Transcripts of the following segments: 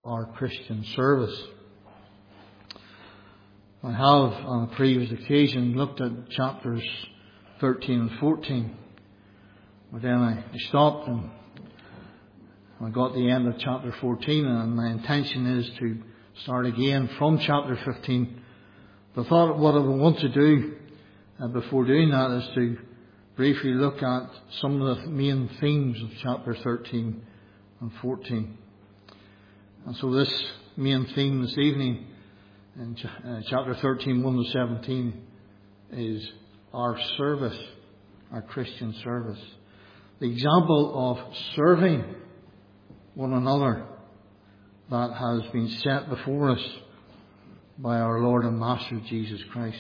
our Christian service. I have on a previous occasion looked at chapters 13 and 14, but then I stopped and I got to the end of chapter 14, and my intention is to start again from chapter 15. But I thought what I would want to do before doing that is to briefly look at some of the main themes of chapter 13 and 14. And so this main theme this evening in chapter 13, 1 to 17 is our service, our Christian service. The example of serving one another that has been set before us by our Lord and Master Jesus Christ.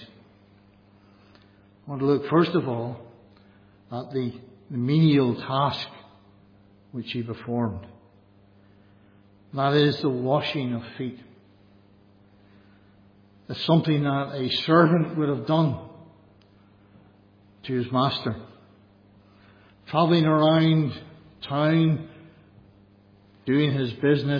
I want to look first of all at the menial task which he performed. That is the washing of feet. It's something that a servant would have done to his master. Travelling around town, doing his business,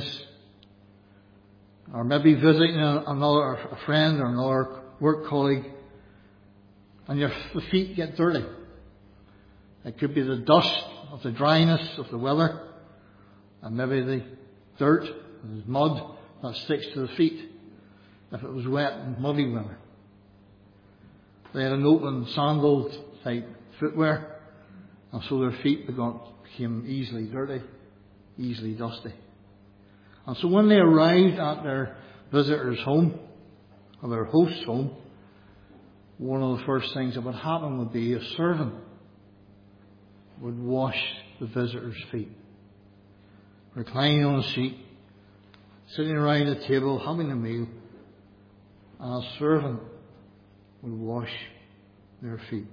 or maybe visiting a friend or another work colleague, and the feet get dirty. It could be the dust of the dryness of the weather, and maybe the dirt, the mud that sticks to the feet if it was wet and muddy weather. They had an open sandal type footwear, and so their feet became easily dirty, easily dusty. And so when they arrived at their visitor's home, or their host's home, one of the first things that would happen would be a servant would wash the visitor's feet. Reclining on a seat, sitting around a table, having a meal, and a servant would wash their feet.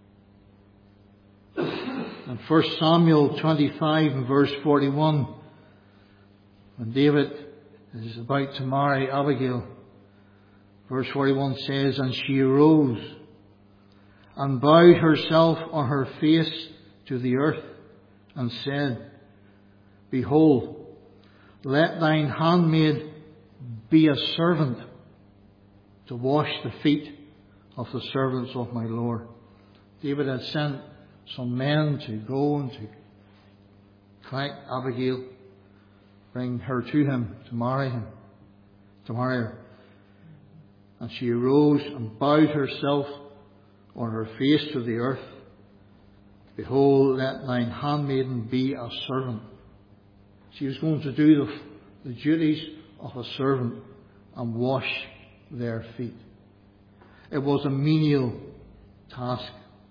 In 1 Samuel 25 and verse 41, when David is about to marry Abigail, verse 41 says, "And she arose and bowed herself on her face to the earth and said, Behold, let thine handmaid be a servant to wash the feet of the servants of my Lord." David had sent some men to go and to collect Abigail, bring her to him to marry her. And she arose and bowed herself on her face to the earth. "Behold, let thine handmaiden be a servant." She was going to do the duties of a servant and wash their feet. It was a menial task.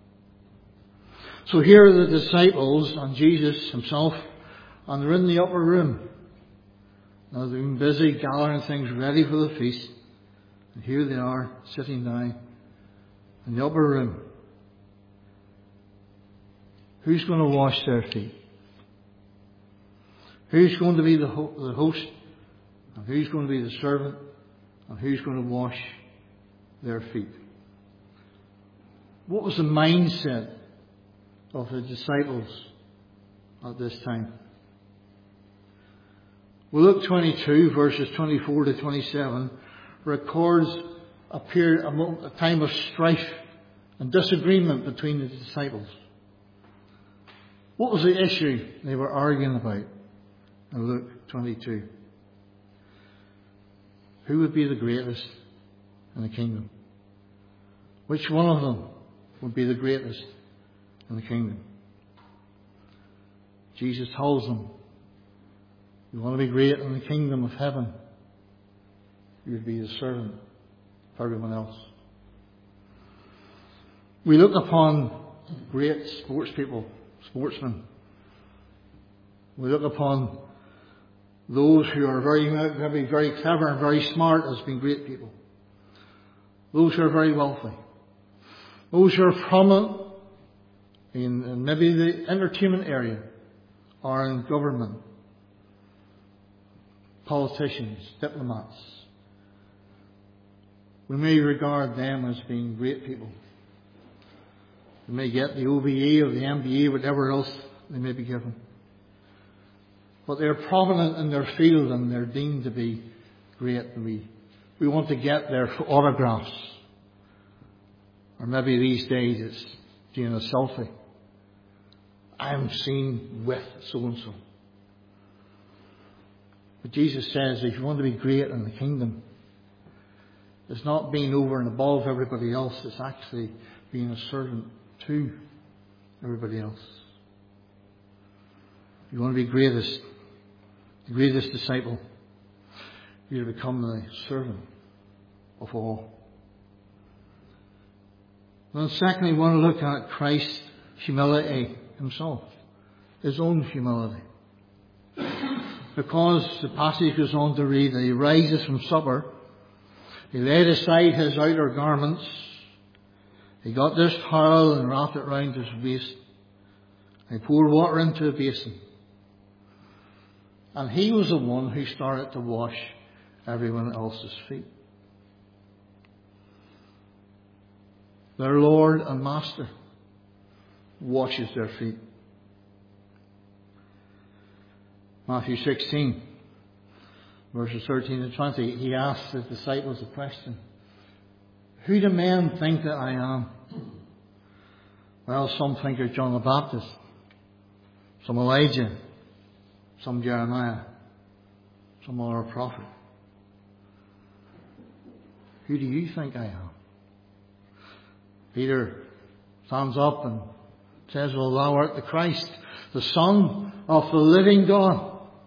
So here are the disciples and Jesus himself, and they're in the upper room. Now they've been busy gathering things ready for the feast. And here they are, sitting down in the upper room. Who's going to wash their feet? Who's going to be the host? And who's going to be the servant? And who's going to wash their feet? What was the mindset of the disciples at this time? Well, Luke 22, verses 24 to 27, records a time of strife and disagreement between the disciples. What was the issue they were arguing about in Luke 22? Who would be the greatest in the kingdom? Which one of them would be the greatest in the kingdom? Jesus tells them, you want to be great in the kingdom of heaven, you would be the servant for everyone else. We look upon great sportsmen. We look upon those who are maybe very clever and very smart as being great people. Those who are very wealthy. Those who are prominent in maybe the entertainment area or in government. Politicians, diplomats. We may regard them as being great people. They may get the OBE or the MBA, whatever else they may be given. but they're prominent in their field and they're deemed to be great. And we want to get their autographs. Or maybe these days it's doing a selfie. I am seen with so-and-so. But Jesus says if you want to be great in the kingdom, it's not being over and above everybody else. It's actually being a servant to everybody else. If you want to be the greatest disciple, you become the servant of all. Then secondly, we want to look at Christ's humility himself. His own humility. Because the passage goes on to read that he rises from supper. He laid aside his outer garments. He got this towel and wrapped it round his waist. He poured water into a basin. And he was the one who started to wash everyone else's feet. Their Lord and Master washes their feet. Matthew 16, verses 13 and 20, he asks his disciples a question. Who do men think that I am? Well, some think you're John the Baptist, some Elijah, some Jeremiah, some other prophet. Who do you think I am? Peter stands up and says, well, thou art the Christ, the Son of the living God.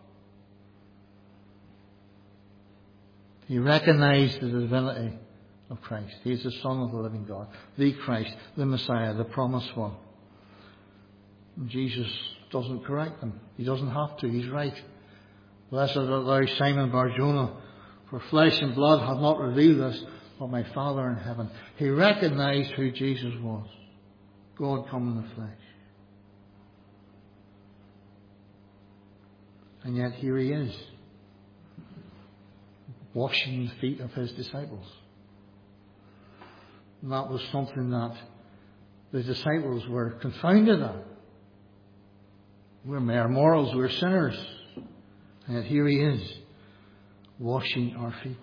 He recognized the divinity of Christ. He is the Son of the living God, the Christ, the Messiah, the promised one. And Jesus doesn't correct him. He doesn't have to. He's right. Blessed art thou, Simon Bar-Jonah, for flesh and blood have not revealed this, but my Father in heaven. He recognized who Jesus was. God come in the flesh. And yet here he is, washing the feet of his disciples. And that was something that the disciples were confounded at. We're mere mortals, we're sinners. And yet here he is, washing our feet.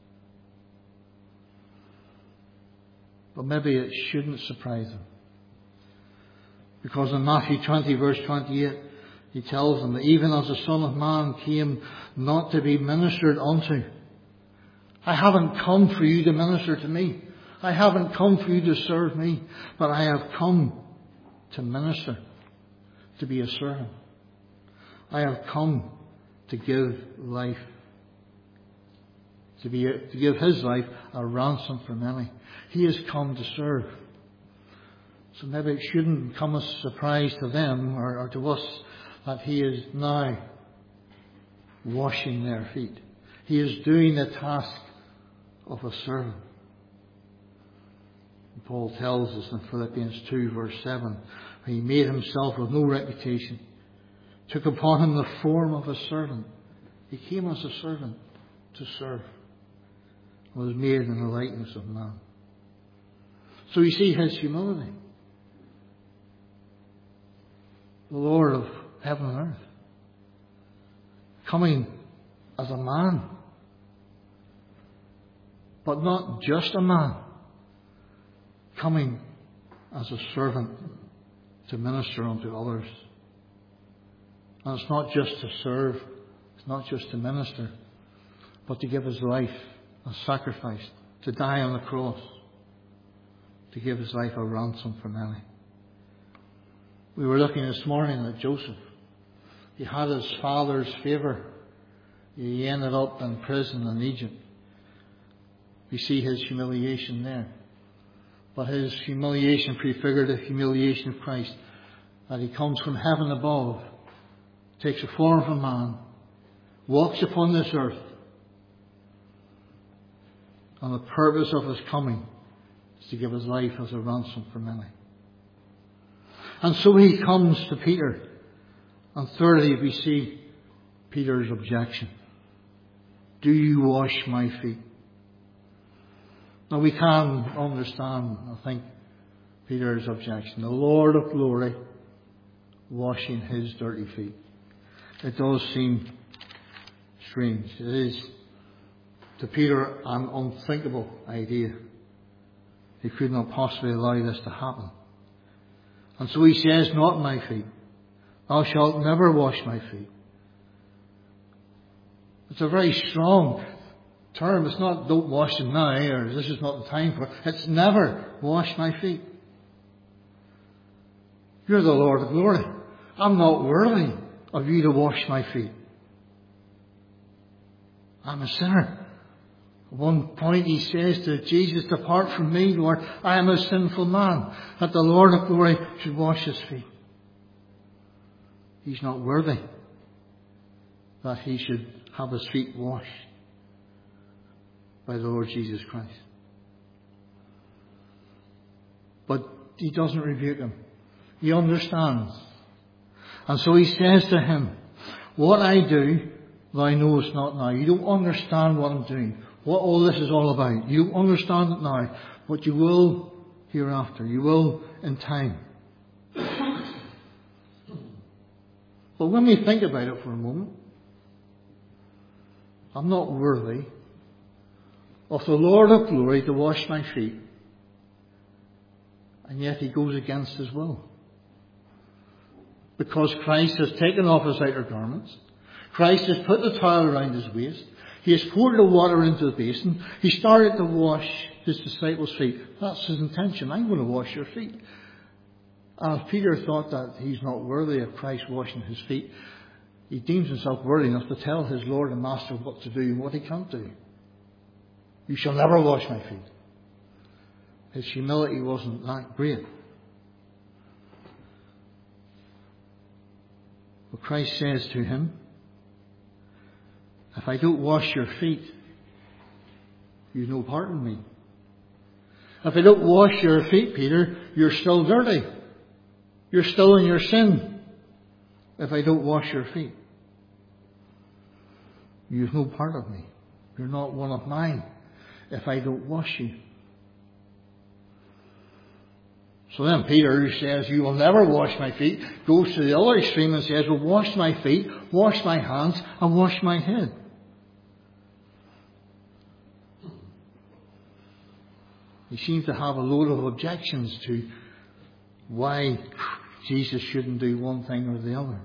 But maybe it shouldn't surprise them. Because in Matthew 20, verse 28, he tells them that even as the Son of Man came not to be ministered unto. I haven't come for you to minister to me. I haven't come for you to serve me. But I have come to minister, to be a servant. I have come to give life. To give his life a ransom for many. He has come to serve. So maybe it shouldn't come as a surprise to them or to us that he is now washing their feet. He is doing the task of a servant. Paul tells us in Philippians 2 verse 7, he made himself of no reputation, took upon him the form of a servant. He came as a servant to serve, and was made in the likeness of man. So you see his humility. The Lord of heaven and earth, coming as a man, but not just a man, coming as a servant to minister unto others. And it's not just to serve, it's not just to minister, but to give his life a sacrifice, to die on the cross, to give his life a ransom for many. We were looking this morning at Joseph. He had his father's favour. He ended up in prison in Egypt. We see his humiliation there. But his humiliation prefigured the humiliation of Christ. That he comes from heaven above, takes the form of a man, walks upon this earth. And the purpose of his coming is to give his life as a ransom for many. And so he comes to Peter. And thirdly, we see Peter's objection. Do you wash my feet? Now we can understand, I think, Peter's objection. The Lord of glory washing his dirty feet. It does seem strange. It is, to Peter, an unthinkable idea. He could not possibly allow this to happen. And so he says, not my feet. Thou shalt never wash my feet. It's a very strong term. It's not, don't wash them now, or this is not the time for it. It's never wash my feet. You're the Lord of glory. I'm not worthy of you to wash my feet. I'm a sinner. At one point he says to Jesus, depart from me, Lord, I am a sinful man, that the Lord of glory should wash his feet. He's not worthy that he should have his feet washed by the Lord Jesus Christ. But he doesn't rebuke him. He understands. And so he says to him, what I do, thou knowest not now. You don't understand what I'm doing, what all this is all about. You don't understand it now, but you will hereafter. You will in time. But when we think about it for a moment, I'm not worthy of the Lord of glory to wash my feet. And yet he goes against his will. Because Christ has taken off his outer garments. Christ has put the towel around his waist. He has poured the water into the basin. He started to wash his disciples' feet. That's his intention. I'm going to wash your feet. And if Peter thought that he's not worthy of Christ washing his feet, he deems himself worthy enough to tell his Lord and Master what to do and what he can't do. You shall never wash my feet. His humility wasn't that great. But Christ says to him, if I don't wash your feet, you've no part in me. If I don't wash your feet, Peter, you're still dirty. You're still in your sin. If I don't wash your feet, you've no part of me. You're not one of mine if I don't wash you. So then Peter says, you will never wash my feet, goes to the other extreme and says, well, wash my feet, wash my hands, and wash my head. He seems to have a load of objections to why Jesus shouldn't do one thing or the other.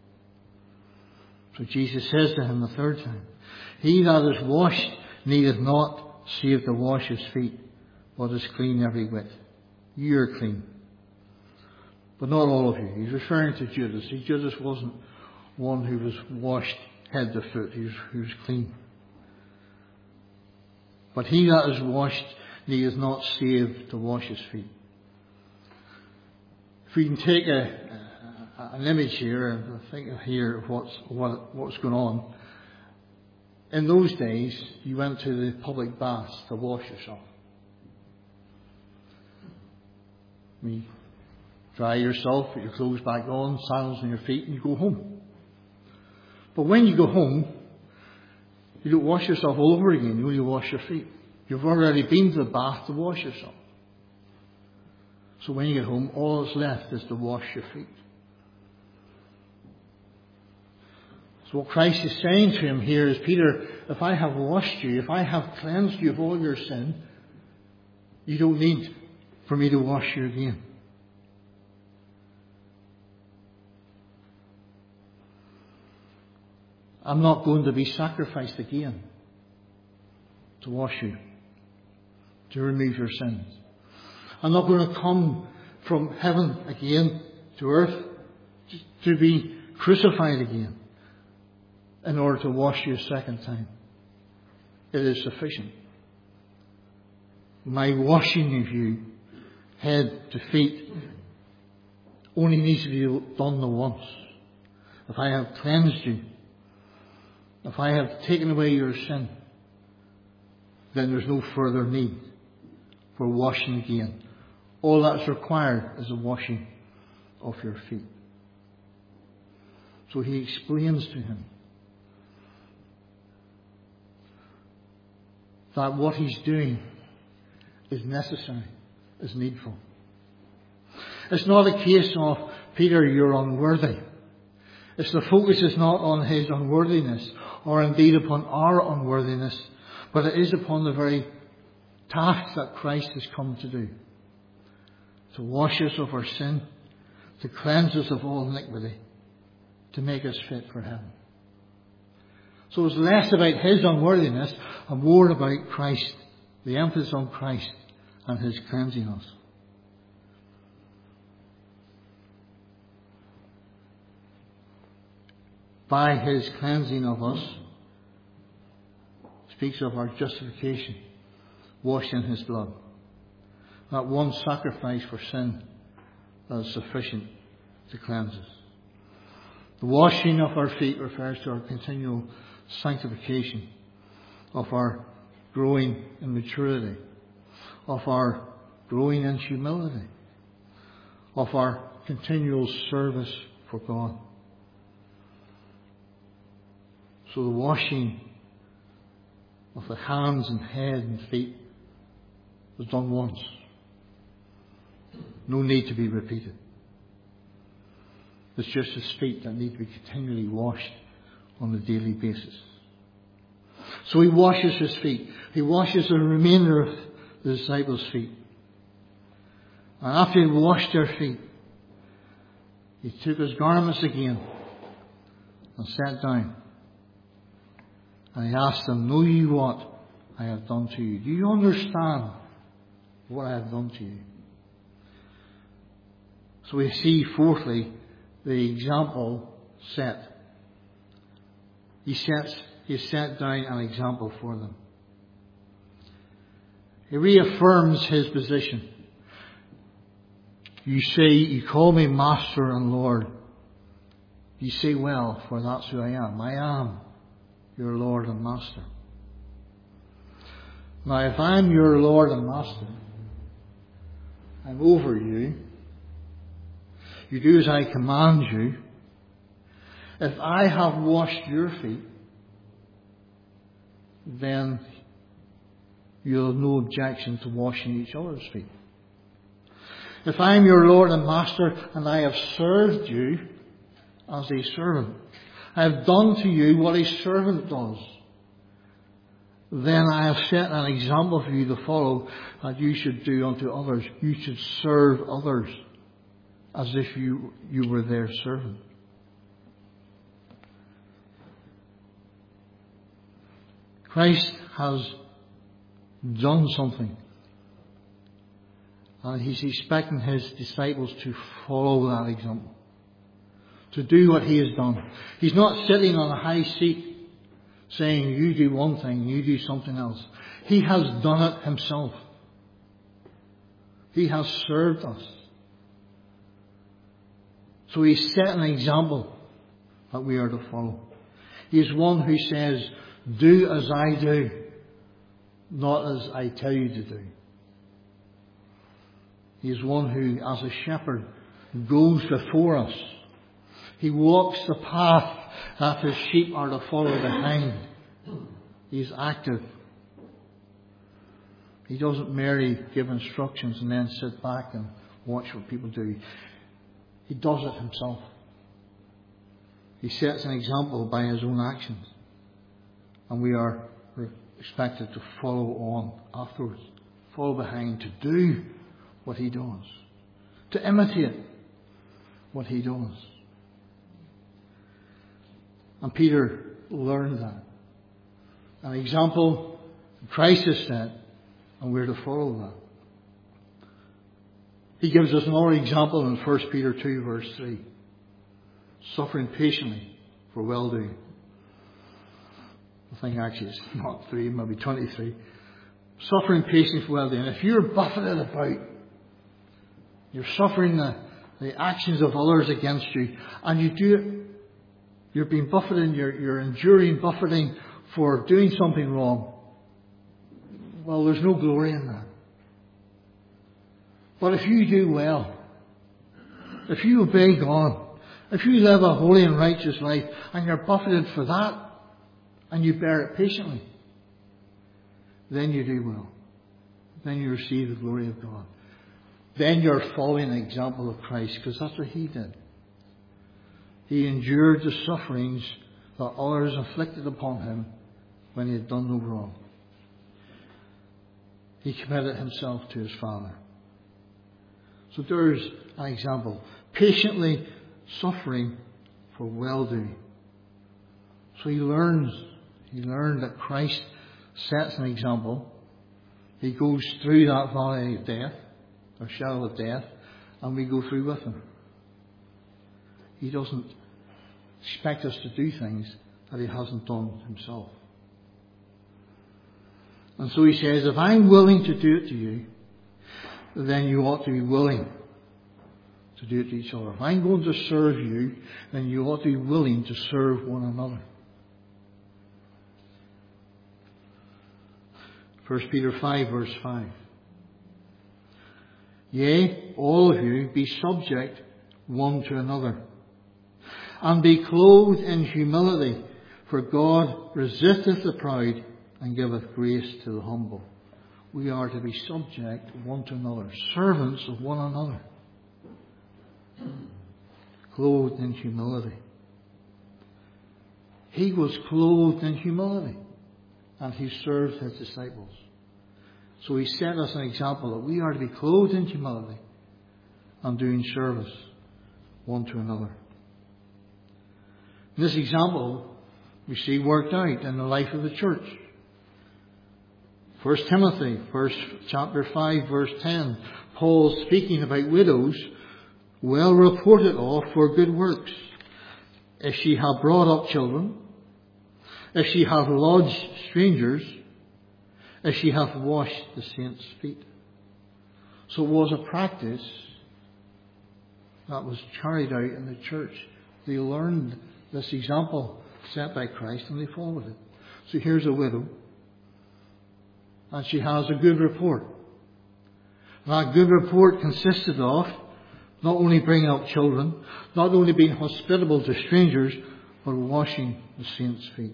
So Jesus says to him the third time, he that is washed needeth not save to wash his feet, but is clean every whit. You're clean. But not all of you. He's referring to Judas. See, Judas wasn't one who was washed head to foot. He was clean. But he that is washed needeth not save to wash his feet. If we can take an image here, and think here of what's going on. In those days, you went to the public baths to wash yourself. You dry yourself, put your clothes back on, sandals on your feet, and you go home. But when you go home, you don't wash yourself all over again. You only wash your feet. You've already been to the bath to wash yourself. So when you get home, all that's left is to wash your feet. So what Christ is saying to him here is, Peter, if I have washed you, if I have cleansed you of all your sin, you don't need for me to wash you again. I'm not going to be sacrificed again to wash you, to remove your sins. I'm not going to come from heaven again to earth to be crucified again in order to wash you a second time. It is sufficient. My washing of you, head to feet, only needs to be done the once. If I have cleansed you, if I have taken away your sin, then there's no further need for washing again. All that's required is a washing of your feet. So he explains to him that what he's doing is necessary, is needful. It's not a case of, Peter, you're unworthy. The focus is not on his unworthiness, or indeed upon our unworthiness, but it is upon the very task that Christ has come to do. To wash us of our sin, to cleanse us of all iniquity, to make us fit for heaven. So it's less about his unworthiness and more about Christ, the emphasis on Christ and his cleansing us. By his cleansing of us, speaks of our justification, washed in his blood. That one sacrifice for sin that is sufficient to cleanse us. The washing of our feet refers to our continual sanctification, of our growing in maturity, of our growing in humility, of our continual service for God. So the washing of the hands and head and feet was done once. No need to be repeated. It's just his feet that need to be continually washed on a daily basis. So he washes his feet. He washes the remainder of the disciples' feet. And after he washed their feet, he took his garments again and sat down. And he asked them, "Know ye what I have done to you? Do you understand what I have done to you?" So we see, fourthly, the example set. He set down an example for them. He reaffirms his position. You call me Master and Lord. You say, well, for that's who I am. I am your Lord and Master. Now, if I'm your Lord and Master, I'm over you. You do as I command you. If I have washed your feet, then you'll have no objection to washing each other's feet. If I'm your Lord and Master and I have served you as a servant, I have done to you what a servant does, then I have set an example for you to follow that you should do unto others. You should serve others as if you were their servant. Christ has done something, and he's expecting his disciples to follow that example, to do what he has done. He's not sitting on a high seat saying, you do one thing, you do something else. He has done it himself. He has served us. So he set an example that we are to follow. He is one who says, do as I do, not as I tell you to do. He is one who, as a shepherd, goes before us. He walks the path that his sheep are to follow behind. He is active. He doesn't merely give instructions and then sit back and watch what people do. He does it himself. He sets an example by his own actions. And we are expected to follow on afterwards. Follow behind to do what he does. To imitate what he does. And Peter learned that. An example Christ has set, and we're to follow that. He gives us another example in 1 Peter 2 verse 3. Suffering patiently for well-doing. I think actually it's not 3, maybe 23. Suffering patiently for well-doing. If you're buffeted about, you're suffering the actions of others against you, and you do it, you're being buffeted, you're enduring buffeting for doing something wrong. Well, there's no glory in that. But if you do well, if you obey God, if you live a holy and righteous life, and you're buffeted for that, and you bear it patiently, then you do well. Then you receive the glory of God. Then you're following the example of Christ, because that's what he did. He endured the sufferings that others inflicted upon him when he had done no wrong. He committed himself to his Father. So there's an example. Patiently suffering for well-doing. So he learned that Christ sets an example. He goes through that valley of death, or shadow of death, and we go through with him. He doesn't expect us to do things that he hasn't done himself. And so he says, if I'm willing to do it to you, then you ought to be willing to do it to each other. If I'm going to serve you, then you ought to be willing to serve one another. 1 Peter 5 verse 5. Yea, all of you be subject one to another, and be clothed in humility, for God resisteth the proud, and giveth grace to the humble. We are to be subject one to another, servants of one another, clothed in humility. He was clothed in humility, and he served his disciples. So he set us an example that we are to be clothed in humility and doing service one to another. This example we see worked out in the life of the church. 1 Timothy, chapter 5, verse 10. Paul, speaking about widows, well reported of for good works, if she have brought up children, if she have lodged strangers, if she hath washed the saints' feet. So it was a practice that was carried out in the church. They learned this example set by Christ and they followed it. So here's a widow, and she has a good report. And that good report consisted of not only bringing up children, not only being hospitable to strangers, but washing the saints' feet.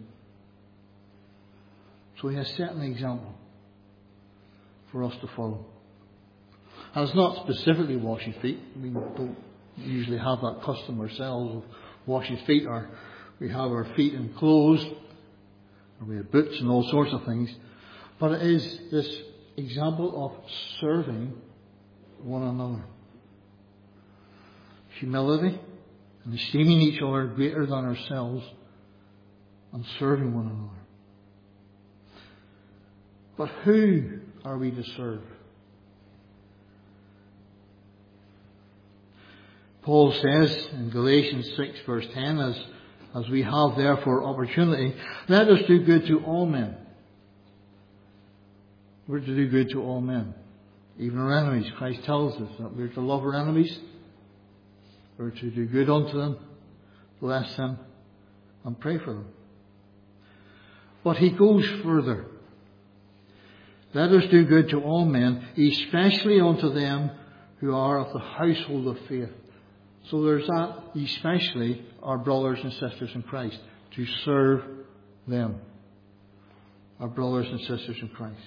So he has set an example for us to follow. And it's not specifically washing feet. We don't usually have that custom ourselves of washing feet, or we have our feet in clothes, or we have boots and all sorts of things. But it is this example of serving one another. Humility and esteeming each other greater than ourselves and serving one another. But who are we to serve? Paul says in Galatians 6 verse 10, as we have therefore opportunity, let us do good to all men. We're to do good to all men, even our enemies. Christ tells us that we're to love our enemies. We're to do good unto them, bless them, and pray for them. But he goes further. Let us do good to all men, especially unto them who are of the household of faith. So there's that, especially our brothers and sisters in Christ, to serve them. Our brothers and sisters in Christ.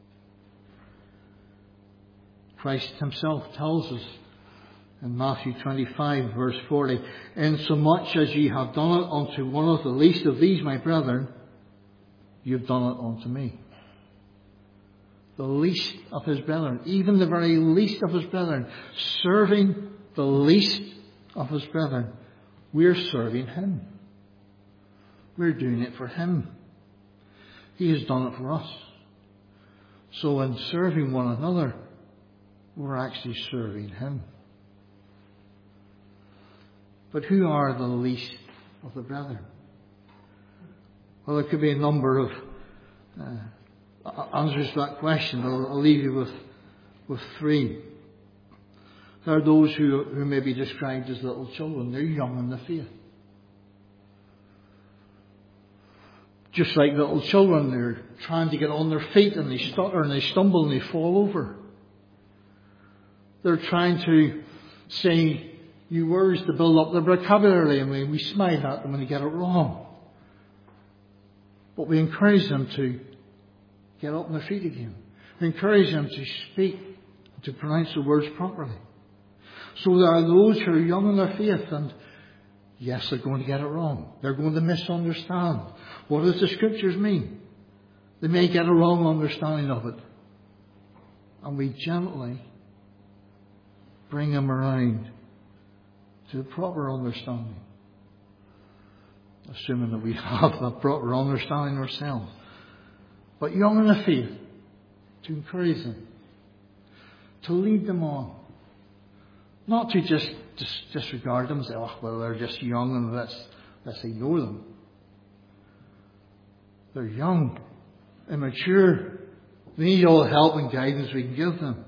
Christ himself tells us in Matthew 25 verse 40, insomuch as ye have done it unto one of the least of these my brethren, you have done it unto me. The least of his brethren, even the very least of his brethren, serving the least of his brethren, we're serving him. We're doing it for him. He has done it for us. So in serving one another, we're actually serving him. But who are the least of the brethren? Well, there could be a number of answers to that question. I'll leave you with three. There are those who may be described as little children. They're young in the faith. Just like little children, they're trying to get on their feet and they stutter and they stumble and they fall over. They're trying to say new words to build up their vocabulary, and we smile at them when they get it wrong. But we encourage them to get up on their feet again. We encourage them to speak, to pronounce the words properly. So there are those who are young in their faith, and Yes, they're going to get it wrong. They're going to misunderstand. What does the Scriptures mean? They may get a wrong understanding of it. And we gently bring them around to the proper understanding. Assuming that we have that proper understanding ourselves. But young in the faith, to encourage them, to lead them on. Not to just disregard them and say, oh, well, they're just young and let's ignore them. They're young, immature. They need all the help and guidance we can give them.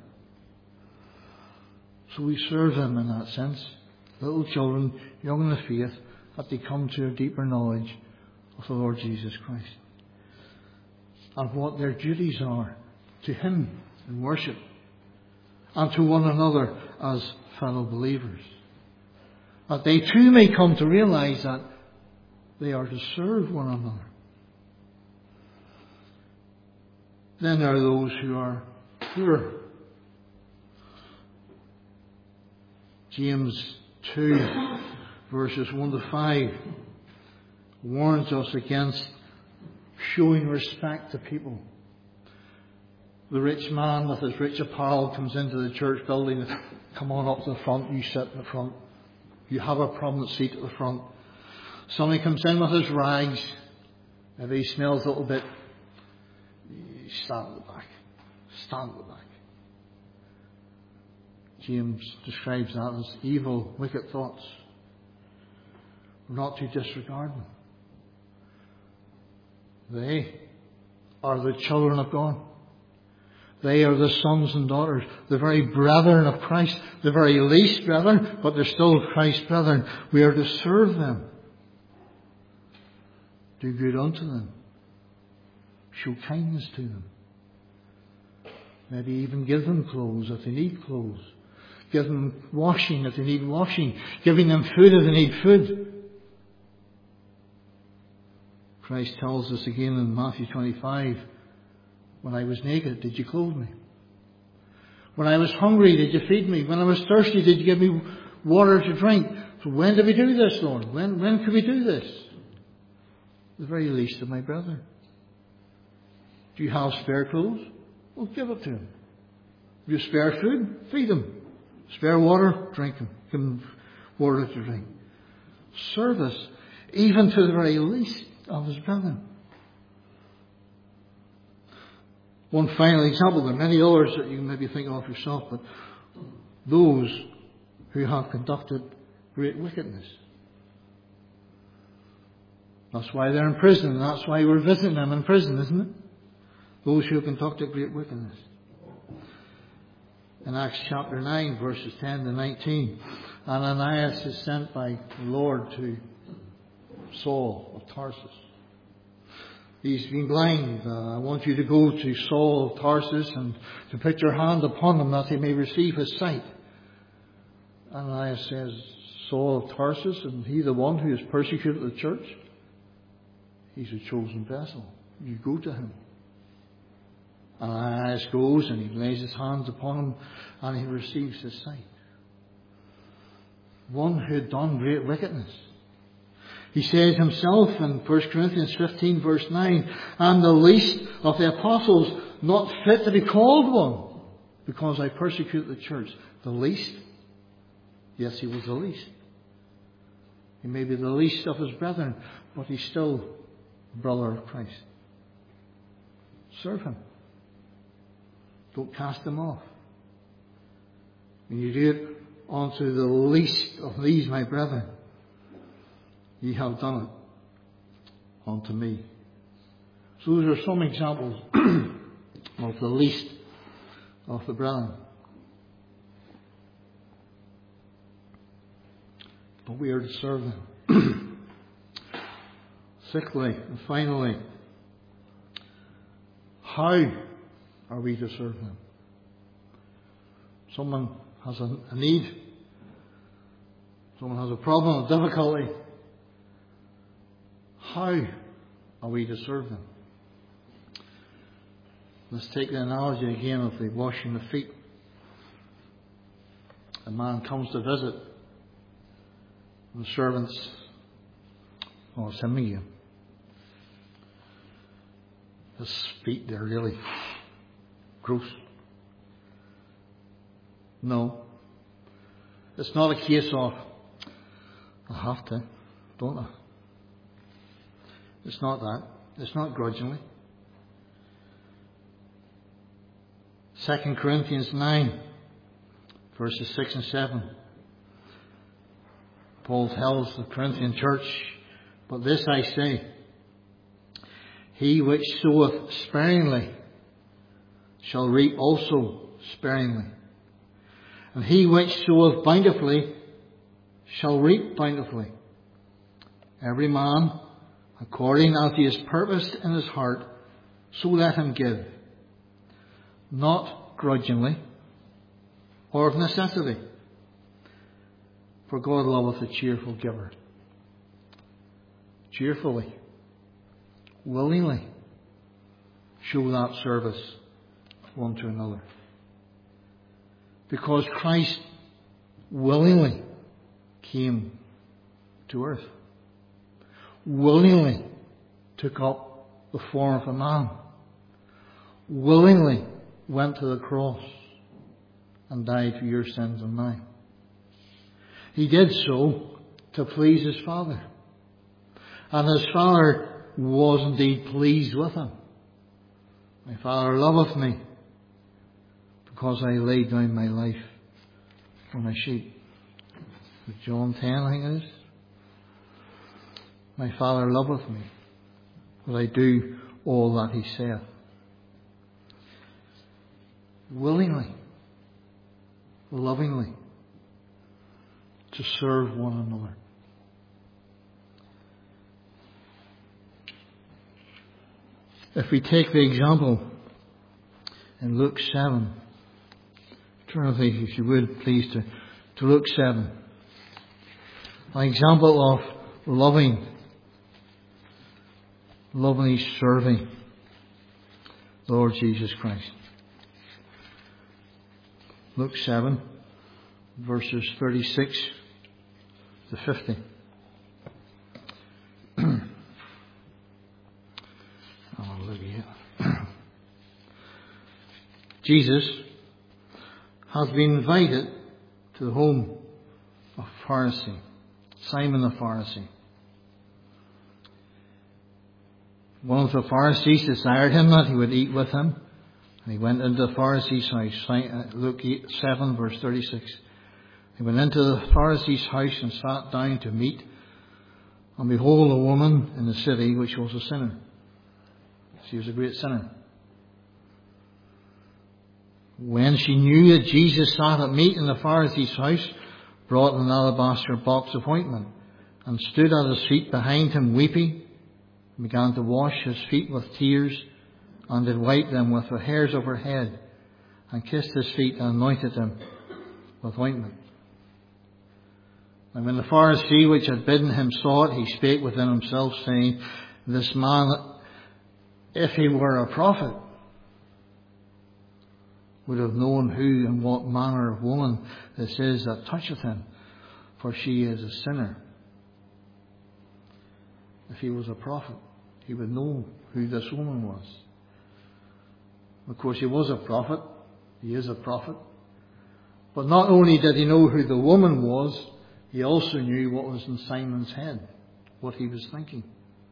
So we serve them in that sense. Little children, young in the faith, that they come to a deeper knowledge of the Lord Jesus Christ. And what their duties are to Him in worship. And to one another as fellow believers. That they too may come to realize that they are to serve one another. Then there are those who are poor. James 2 verses 1 to 5 warns us against showing respect to people. The rich man with his rich apparel comes into the church building. Come on up to the front. You sit in the front. You have a prominent seat at the front. Somebody comes in with his rags. If he smells a little bit, you stand at the back. Stand at the back. James describes that as evil, wicked thoughts. We're not to disregard them. They are the children of God. They are the sons and daughters, the very brethren of Christ, the very least brethren, but they're still Christ's brethren. We are to serve them, do good unto them, show kindness to them, maybe even give them clothes if they need clothes, give them washing if they need washing, giving them food if they need food. Christ tells us again in Matthew 25, when I was naked, did you clothe me? When I was hungry, did you feed me? When I was thirsty, did you give me water to drink? So when did we do this, Lord? When could we do this? The very least of my brethren. Do you have spare clothes? Well, give it to him. If you have spare food, feed him. Spare water, drink him. Give him water to drink. Service, even to the very least of his brethren. One final example, there are many others that you can maybe think of yourself, but those who have conducted great wickedness. That's why they're in prison, and that's why we're visiting them in prison, isn't it? Those who have conducted great wickedness. In Acts chapter 9, verses 10 to 19, Ananias is sent by the Lord to Saul of Tarsus. He's been blind. I want you to go to Saul of Tarsus and to put your hand upon him that he may receive his sight. Ananias says, Saul of Tarsus, and he the one who has persecuted the church? He's a chosen vessel. You go to him. Ananias goes and he lays his hands upon him and he receives his sight. One who had done great wickedness. He says himself in 1 Corinthians 15 verse 9, I'm the least of the apostles, not fit to be called one, because I persecute the church. The least? Yes, he was the least. He may be the least of his brethren, but he's still a brother of Christ. Serve him. Don't cast him off. When you do it unto the least of these, my brethren, ye have done it unto me. So those are some examples of the least of the brethren. But we are to serve them. Sixthly and finally, how are we to serve them? Someone has a need. Someone has a problem, a difficulty. How are we to serve them? Let's take the analogy again of the washing the feet. A man comes to visit. The servants Oh, it's him again. His feet, they're really gross. No. It's not a case of, I have to, don't I? It's not that. It's not grudgingly. 2 Corinthians 9, verses 6 and 7. Paul tells the Corinthian church, "But this I say, he which soweth sparingly shall reap also sparingly. And he which soweth bountifully shall reap bountifully. Every man, according as he has purposed in his heart, so let him give, not grudgingly or of necessity. For God loveth a cheerful giver." Cheerfully, willingly show that service one to another. Because Christ willingly came to earth. Willingly took up the form of a man. Willingly went to the cross and died for your sins and mine. He did so to please his Father. And his Father was indeed pleased with him. "My Father loveth me, because I lay down my life for my sheep." John 10, I think it is. "My Father loveth me, that I do all that he saith." Willingly, lovingly, to serve one another. If we take the example in Luke 7, turn with me, if you would, please, to Luke 7. An example of lovingly serving the Lord Jesus Christ. Luke 7, verses 36 to 50. Jesus has been invited to the home of Pharisee, Simon the Pharisee. One of the Pharisees desired him that he would eat with him, and he went into the Pharisee's house. Luke 7, verse 36. He went into the Pharisee's house and sat down to meat, and behold, a woman in the city which was a sinner. She was a great sinner. When she knew that Jesus sat at meat in the Pharisee's house, brought an alabaster box of ointment, and stood at his feet behind him weeping, and began to wash his feet with tears, and did wipe them with the hairs of her head, and kissed his feet, and anointed them with ointment. And when the Pharisee which had bidden him saw it, he spake within himself, saying, "This man, if he were a prophet, would have known who and what manner of woman this is that toucheth him, for she is a sinner." If he was a prophet, he would know who this woman was. Of course, he was a prophet. He is a prophet. But not only did he know who the woman was, he also knew what was in Simon's head, what he was thinking.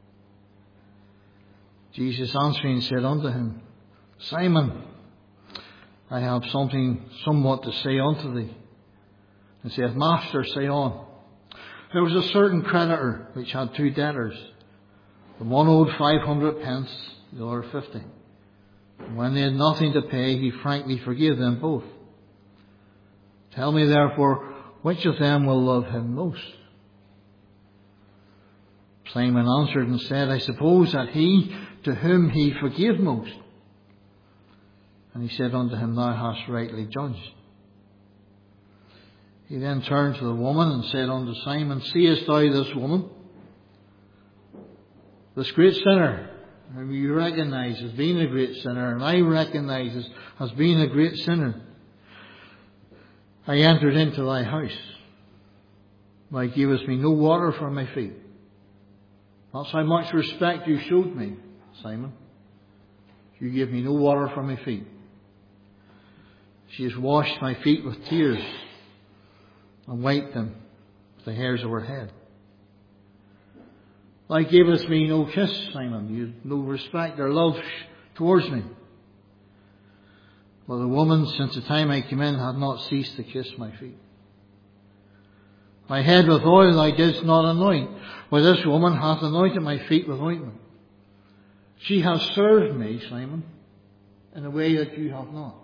Jesus answering said unto him, "Simon, I have something somewhat to say unto thee." And saith, "Master, say on." There was a certain creditor which had two debtors. The one owed 500 pence, the other 50. And when they had nothing to pay, he frankly forgave them both. "Tell me therefore, which of them will love him most?" Simon answered and said, "I suppose that he to whom he forgave most." And he said unto him, "Thou hast rightly judged." He then turned to the woman and said unto Simon, "Seest thou this woman? This great sinner, whom you recognize as being a great sinner, and I recognize as being a great sinner. I entered into thy house. Thou gavest me no water for my feet. That's how much respect you showed me, Simon. You gave me no water for my feet. She has washed my feet with tears and wiped them with the hairs of her head. Thou gavest me no kiss, Simon. You had no respect or love towards me. But the woman, since the time I came in, had not ceased to kiss my feet. My head with oil thou didst not anoint, but this woman hath anointed my feet with ointment. She has served me, Simon, in a way that you have not.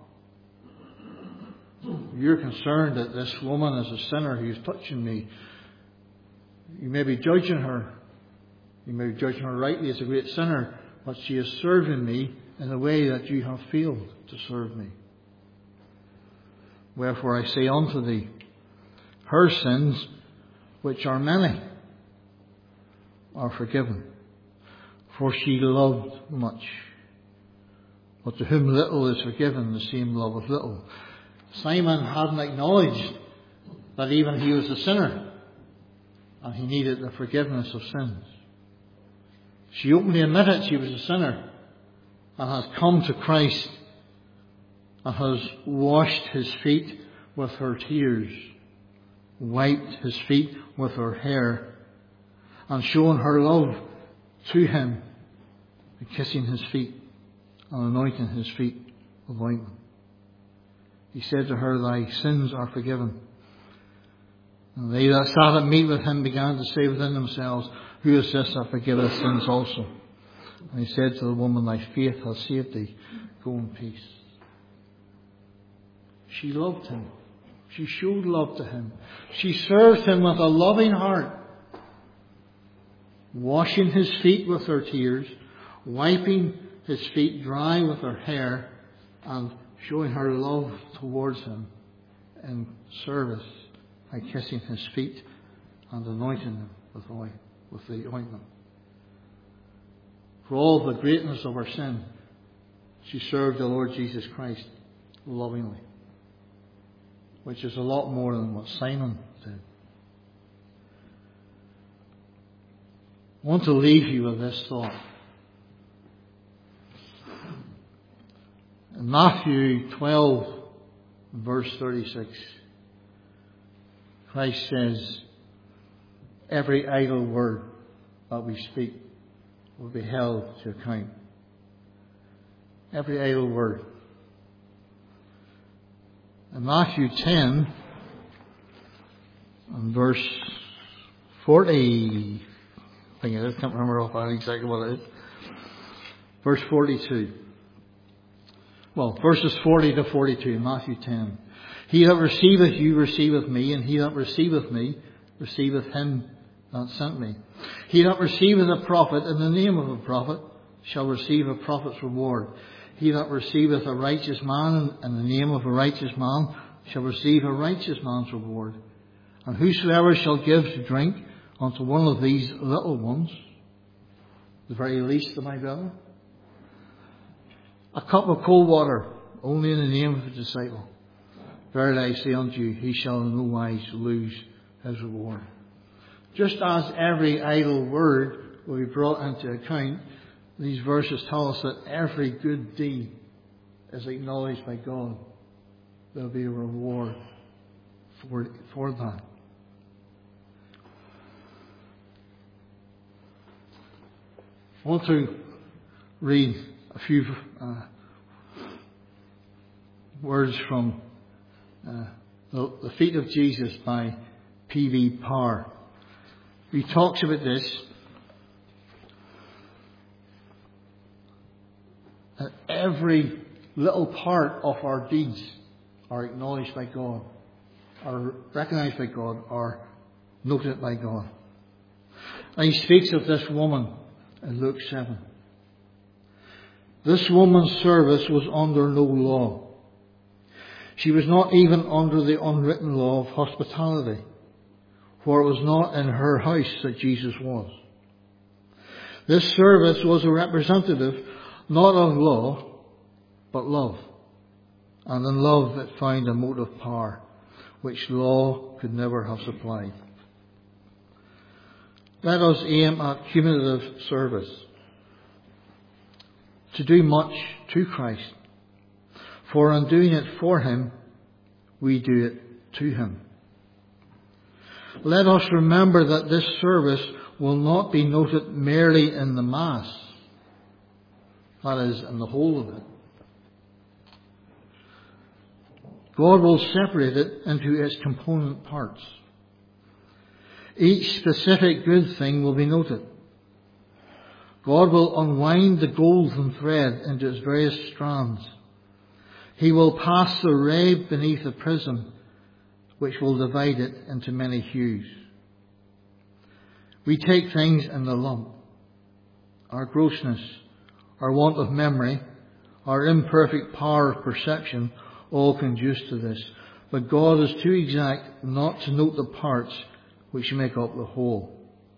You're concerned that this woman is a sinner who is touching me. You may be judging her. You may be judging her rightly as a great sinner, but she is serving me in a way that you have failed to serve me. Wherefore I say unto thee, her sins, which are many, are forgiven. For she loved much. But to whom little is forgiven, the same loveth little. Simon hadn't acknowledged that even he was a sinner, and he needed the forgiveness of sins. She openly admitted she was a sinner, and has come to Christ, and has washed his feet with her tears, wiped his feet with her hair, and shown her love to him, by kissing his feet and anointing his feet with ointment. He said to her, thy sins are forgiven. And they that sat at meat with him began to say within themselves, who is this that forgiveth sins also? And he said to the woman, thy faith hath saved thee. Go in peace. She loved him. She showed love to him. She served him with a loving heart, washing his feet with her tears, wiping his feet dry with her hair, and showing her love towards him in service by kissing his feet and anointing them with the ointment. For all the greatness of her sin, she served the Lord Jesus Christ lovingly, which is a lot more than what Simon did. I want to leave you with this thought. In Matthew 12, verse 36, Christ says, every idle word that we speak will be held to account. Every idle word. In Matthew 10, and verse 40, I think it is, can't remember offhand exactly what it is. Verse 42. Well, verses 40 to 42 in Matthew 10. He that receiveth you receiveth me, and he that receiveth me receiveth him that sent me. He that receiveth a prophet in the name of a prophet shall receive a prophet's reward. He that receiveth a righteous man in the name of a righteous man shall receive a righteous man's reward. And whosoever shall give to drink unto one of these little ones, the very least of my brethren, a cup of cold water, only in the name of a disciple, verily I say unto you, he shall in no wise lose his reward. Just as every idle word will be brought into account, these verses tell us that every good deed is acknowledged by God. There will be a reward for that. I want to read a few words from The Feet of Jesus by P.V. Parr. He talks about this, that every little part of our deeds are acknowledged by God, are recognized by God, are noted by God. And he speaks of this woman in Luke 7. This woman's service was under no law. She was not even under the unwritten law of hospitality, for it was not in her house that Jesus was. This service was a representative not of law, but love. And in love it found a motive power, which law could never have supplied. Let us aim at cumulative service, to do much to Christ. For in doing it for Him, we do it to Him. Let us remember that this service will not be noted merely in the Mass, that is, in the whole of it. God will separate it into its component parts. Each specific good thing will be noted. God will unwind the golden thread into its various strands. He will pass the ray beneath the prism, which will divide it into many hues. We take things in the lump. Our grossness, our want of memory, our imperfect power of perception all conduce to this. But God is too exact not to note the parts which make up the whole.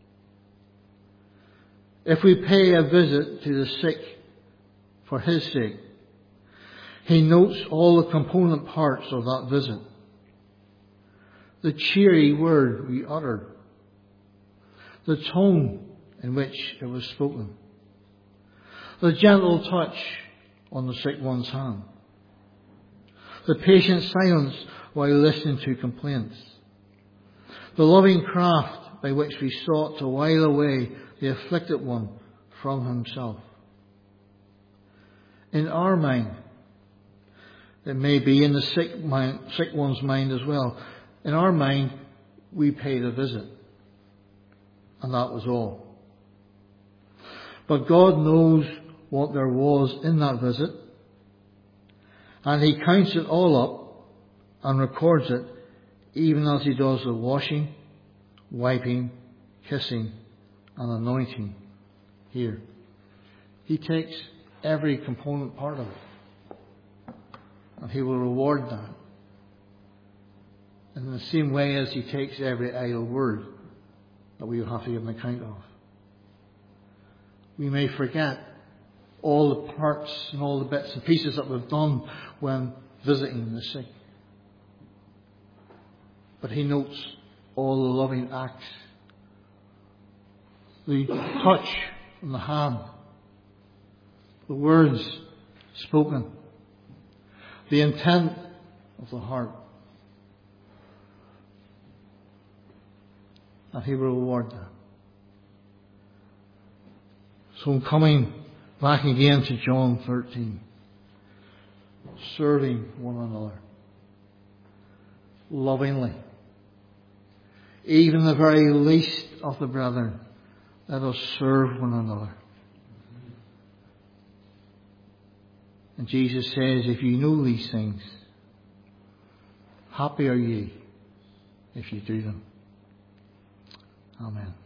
If we pay a visit to the sick for His sake, He notes all the component parts of that visit. The cheery word we uttered, the tone in which it was spoken, the gentle touch on the sick one's hand, the patient silence while listening to complaints, the loving craft by which we sought to while away the afflicted one from himself. In our mind, it may be in the sick one's mind as well. In our mind, we paid a visit, and that was all. But God knows what there was in that visit, and He counts it all up and records it, even as He does the washing, wiping, kissing, and anointing here. He takes every component part of it, and He will reward that. In the same way as He takes every idle word that we will have to give an account of. We may forget all the parts and all the bits and pieces that we've done when visiting the sick. But He notes all the loving acts, the touch on the hand, the words spoken, the intent of the heart. And He will reward that. So I'm coming back again to John 13. Serving one another. Lovingly. Even the very least of the brethren, let us serve one another. And Jesus says, if you know these things, happy are ye if you do them. Amen.